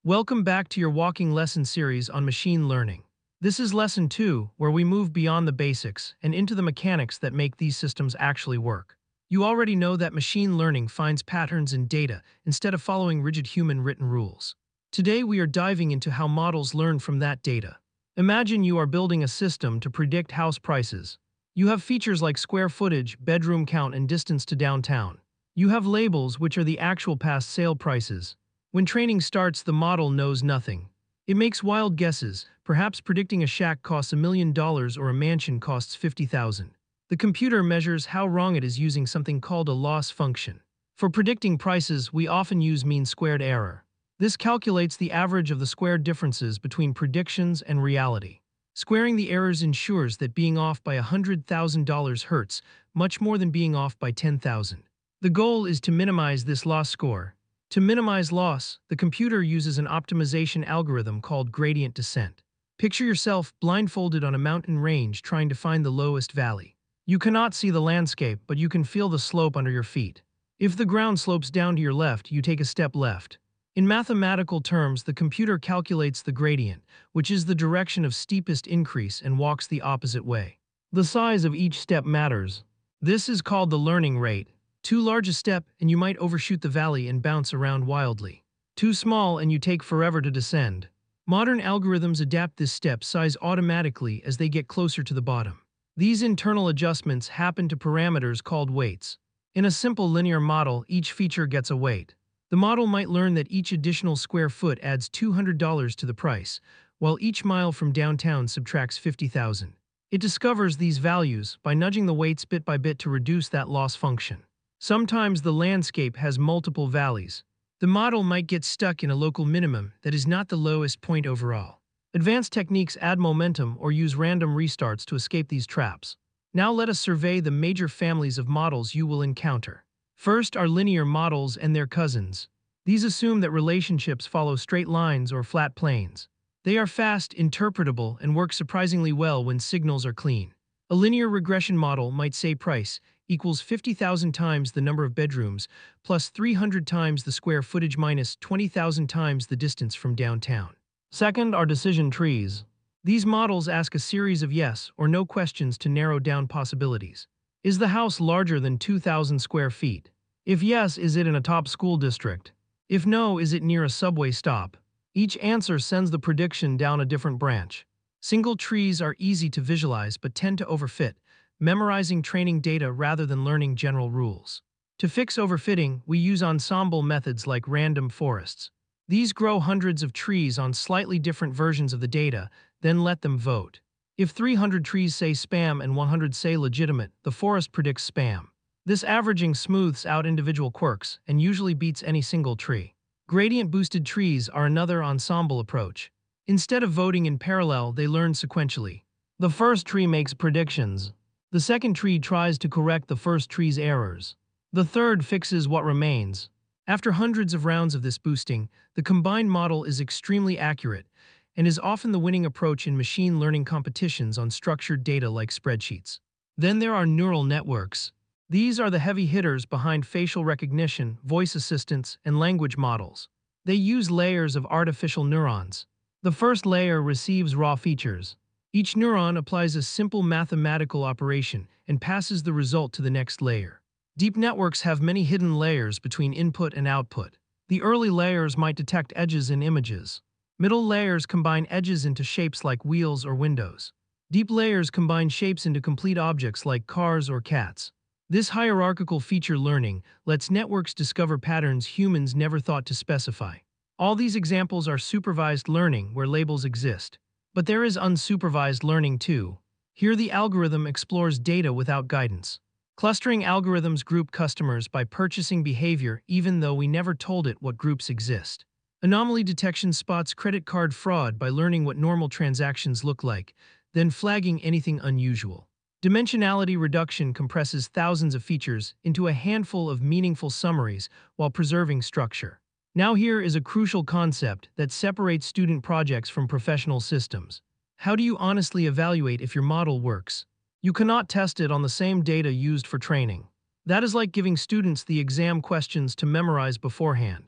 Welcome back to your walking lesson series on machine learning. This is lesson 2, where we move beyond the basics and into the mechanics that make these systems actually work. You already know that machine learning finds patterns in data instead of following rigid human written rules. Today we are diving into how models learn from that data. Imagine you are building a system to predict house prices. You have features like square footage, bedroom count, and distance to downtown. You have labels, which are the actual past sale prices. When training starts, the model knows nothing. It makes wild guesses, perhaps predicting a shack costs $1 million or a mansion costs 50,000. The computer measures how wrong it is using something called a loss function. For predicting prices, we often use mean squared error. This calculates the average of the squared differences between predictions and reality. Squaring the errors ensures that being off by $100,000 hurts much more than being off by 10,000. The goal is to minimize this loss score. To minimize loss, the computer uses an optimization algorithm called gradient descent. Picture yourself blindfolded on a mountain range trying to find the lowest valley. You cannot see the landscape, but you can feel the slope under your feet. If the ground slopes down to your left, you take a step left. In mathematical terms, the computer calculates the gradient, which is the direction of steepest increase, and walks the opposite way. The size of each step matters. This is called the learning rate. Too large a step, and you might overshoot the valley and bounce around wildly. Too small, and you take forever to descend. Modern algorithms adapt this step size automatically as they get closer to the bottom. These internal adjustments happen to parameters called weights. In a simple linear model, each feature gets a weight. The model might learn that each additional square foot adds $200 to the price, while each mile from downtown subtracts 50,000. It discovers these values by nudging the weights bit by bit to reduce that loss function. Sometimes the landscape has multiple valleys. The model might get stuck in a local minimum that is not the lowest point overall. Advanced techniques add momentum or use random restarts to escape these traps. Now let us survey the major families of models you will encounter. First are linear models and their cousins. These assume that relationships follow straight lines or flat planes. They are fast, interpretable, and work surprisingly well when signals are clean. A linear regression model might say price equals 50,000 times the number of bedrooms, plus 300 times the square footage minus 20,000 times the distance from downtown. Second are decision trees. These models ask a series of yes or no questions to narrow down possibilities. Is the house larger than 2,000 square feet? If yes, is it in a top school district? If no, is it near a subway stop? Each answer sends the prediction down a different branch. Single trees are easy to visualize but tend to overfit, memorizing training data rather than learning general rules. To fix overfitting, we use ensemble methods like random forests. These grow hundreds of trees on slightly different versions of the data, then let them vote. If 300 trees say spam and 100 say legitimate, the forest predicts spam. This averaging smooths out individual quirks and usually beats any single tree. Gradient-boosted trees are another ensemble approach. Instead of voting in parallel, they learn sequentially. The first tree makes predictions. The second tree tries to correct the first tree's errors. The third fixes what remains. After hundreds of rounds of this boosting, the combined model is extremely accurate and is often the winning approach in machine learning competitions on structured data like spreadsheets. Then there are neural networks. These are the heavy hitters behind facial recognition, voice assistants, and language models. They use layers of artificial neurons. The first layer receives raw features. Each neuron applies a simple mathematical operation and passes the result to the next layer. Deep networks have many hidden layers between input and output. The early layers might detect edges in images. Middle layers combine edges into shapes like wheels or windows. Deep layers combine shapes into complete objects like cars or cats. This hierarchical feature learning lets networks discover patterns humans never thought to specify. All these examples are supervised learning where labels exist. But there is unsupervised learning too. Here the algorithm explores data without guidance. Clustering algorithms group customers by purchasing behavior even though we never told it what groups exist. Anomaly detection spots credit card fraud by learning what normal transactions look like, then flagging anything unusual. Dimensionality reduction compresses thousands of features into a handful of meaningful summaries while preserving structure. Now here is a crucial concept that separates student projects from professional systems. How do you honestly evaluate if your model works? You cannot test it on the same data used for training. That is like giving students the exam questions to memorize beforehand.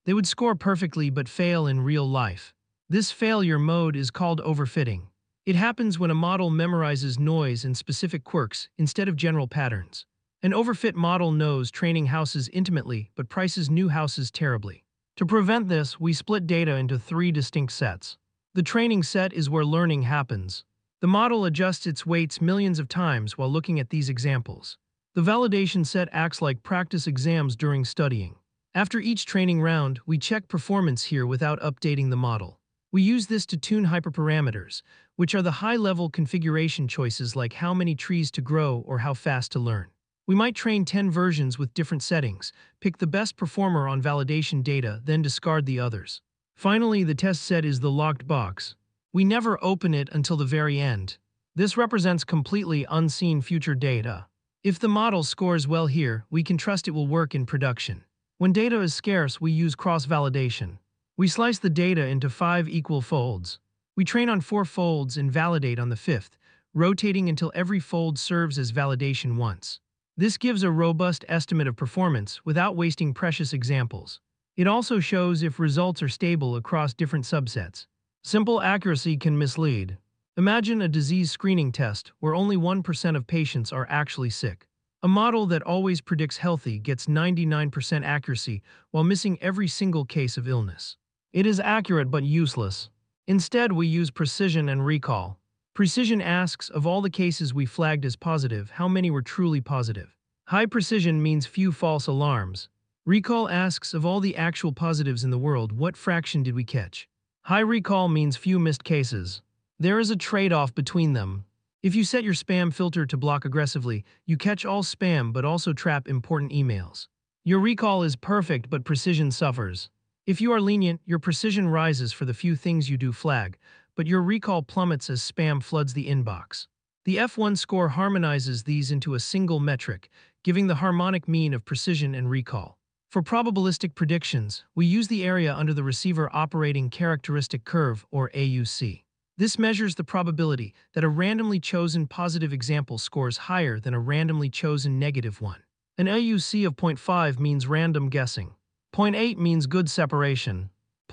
They would score perfectly but fail in real life. This failure mode is called overfitting. It happens when a model memorizes noise and specific quirks instead of general patterns. An overfit model knows training houses intimately but prices new houses terribly. To prevent this, we split data into three distinct sets. The training set is where learning happens. The model adjusts its weights millions of times while looking at these examples. The validation set acts like practice exams during studying. After each training round, we check performance here without updating the model. We use this to tune hyperparameters, which are the high-level configuration choices like how many trees to grow or how fast to learn. We might train 10 versions with different settings, pick the best performer on validation data, then discard the others. Finally, the test set is the locked box. We never open it until the very end. This represents completely unseen future data. If the model scores well here, we can trust it will work in production. When data is scarce, we use cross-validation. We slice the data into 5 equal folds. We train on 4 folds and validate on the 5th, rotating until every fold serves as validation once. This gives a robust estimate of performance without wasting precious examples. It also shows if results are stable across different subsets. Simple accuracy can mislead. Imagine a disease screening test where only 1% of patients are actually sick. A model that always predicts healthy gets 99% accuracy while missing every single case of illness. It is accurate but useless. Instead, we use precision and recall. Precision asks, of all the cases we flagged as positive, how many were truly positive? High precision means few false alarms. Recall asks, of all the actual positives in the world, what fraction did we catch? High recall means few missed cases. There is a trade-off between them. If you set your spam filter to block aggressively, you catch all spam but also trap important emails. Your recall is perfect but precision suffers. If you are lenient, your precision rises for the few things you do flag, but your recall plummets as spam floods the inbox. The F1 score harmonizes these into a single metric, giving the harmonic mean of precision and recall. For probabilistic predictions, we use the area under the receiver operating characteristic curve, or AUC. This measures the probability that a randomly chosen positive example scores higher than a randomly chosen negative one. An AUC of 0.5 means random guessing. 0.8 means good separation.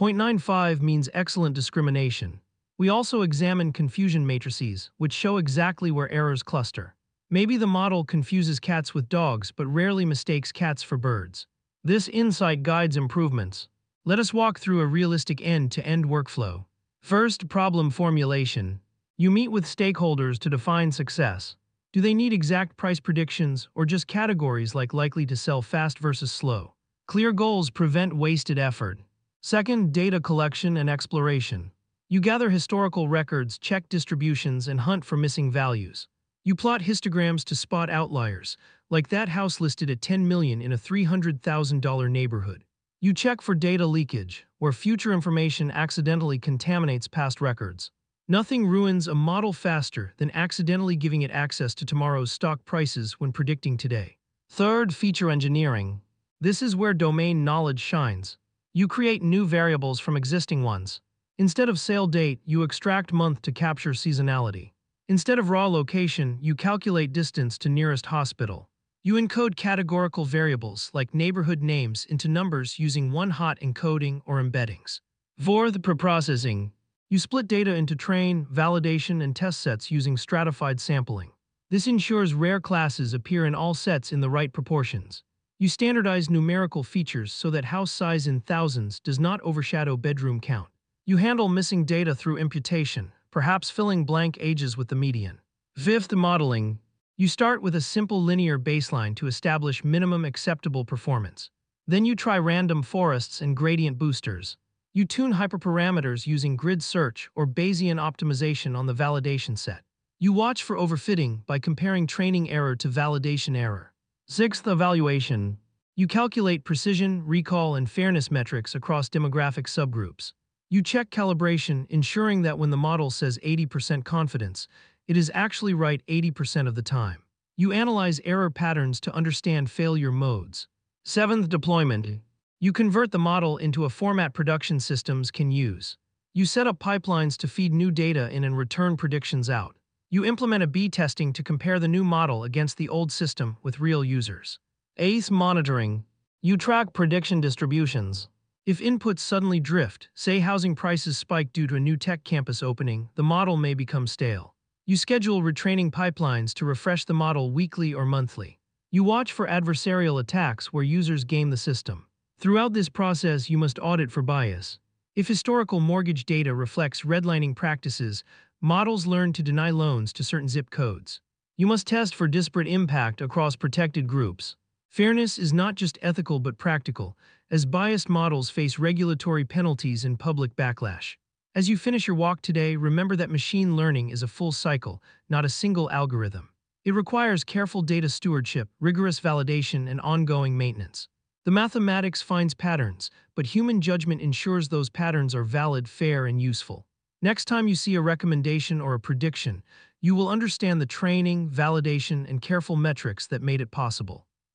0.95 means excellent discrimination. We also examine confusion matrices, which show exactly where errors cluster. Maybe the model confuses cats with dogs but rarely mistakes cats for birds. This insight guides improvements. Let us walk through a realistic end-to-end workflow. First, problem formulation. You meet with stakeholders to define success. Do they need exact price predictions or just categories like likely to sell fast versus slow? Clear goals prevent wasted effort. Second, data collection and exploration. You gather historical records, check distributions, and hunt for missing values. You plot histograms to spot outliers, like that house listed at $10 million in a $300,000 neighborhood. You check for data leakage, where future information accidentally contaminates past records. Nothing ruins a model faster than accidentally giving it access to tomorrow's stock prices when predicting today. Third, feature engineering. This is where domain knowledge shines. You create new variables from existing ones. Instead of sale date, you extract month to capture seasonality. Instead of raw location, you calculate distance to nearest hospital. You encode categorical variables like neighborhood names into numbers using one-hot encoding or embeddings. Fourth, preprocessing. You split data into train, validation, and test sets using stratified sampling. This ensures rare classes appear in all sets in the right proportions. You standardize numerical features so that house size in thousands does not overshadow bedroom count. You handle missing data through imputation, perhaps filling blank ages with the median. Fifth, modeling. You start with a simple linear baseline to establish minimum acceptable performance. Then you try random forests and gradient boosters. You tune hyperparameters using grid search or Bayesian optimization on the validation set. You watch for overfitting by comparing training error to validation error. Sixth, evaluation. You calculate precision, recall, and fairness metrics across demographic subgroups. You check calibration, ensuring that when the model says 80% confidence, it is actually right 80% of the time. You analyze error patterns to understand failure modes. Seventh, deployment. You convert the model into a format production systems can use. You set up pipelines to feed new data in and return predictions out. You implement a B testing to compare the new model against the old system with real users. Eighth, monitoring. You track prediction distributions. If inputs suddenly drift, say housing prices spike due to a new tech campus opening, the model may become stale. You schedule retraining pipelines to refresh the model weekly or monthly. You watch for adversarial attacks where users game the system. Throughout this process, you must audit for bias. If historical mortgage data reflects redlining practices, models learn to deny loans to certain zip codes. You must test for disparate impact across protected groups. Fairness is not just ethical but practical, as biased models face regulatory penalties and public backlash. As you finish your walk today, remember that machine learning is a full cycle, not a single algorithm. It requires careful data stewardship, rigorous validation, and ongoing maintenance. The mathematics finds patterns, but human judgment ensures those patterns are valid, fair, and useful. Next time you see a recommendation or a prediction, you will understand the training, validation, and careful metrics that made it possible.